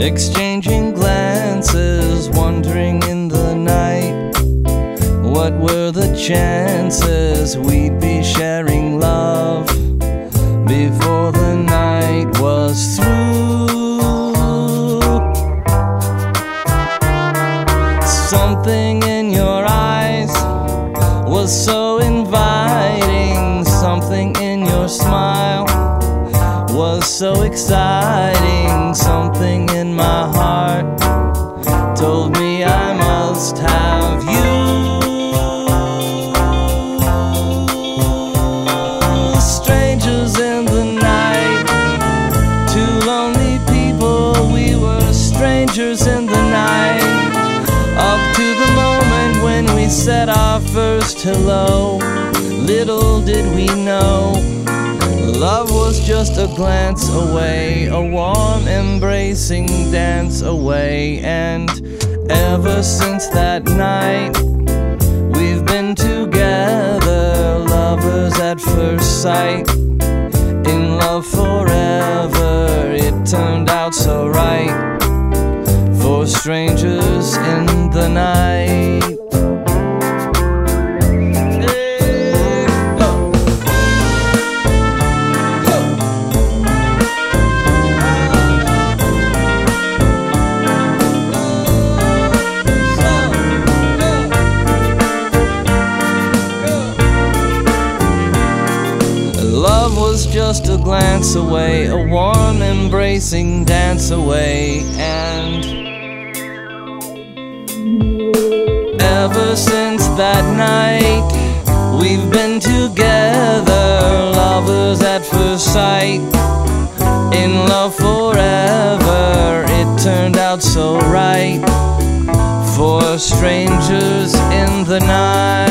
exchanging glances, wondering in the night what were the chances we'd be sharing love before the night was through. Something in your eyes was so inviting, something in your smile was so exciting, something in my heart told me I must have you. Strangers in the night, two lonely people, we were strangers in the night, up to the moment when we said our first hello. Little did we know, love was just a glance away, a warm embracing dance away. And ever since that night, we've been together, lovers at first sight, in love forever. It turned out so right for strangers in the night. Love was just a glance away, a warm embracing dance away. And ever since that night, we've been together, lovers at first sight, in love forever. It turned out so right for strangers in the night.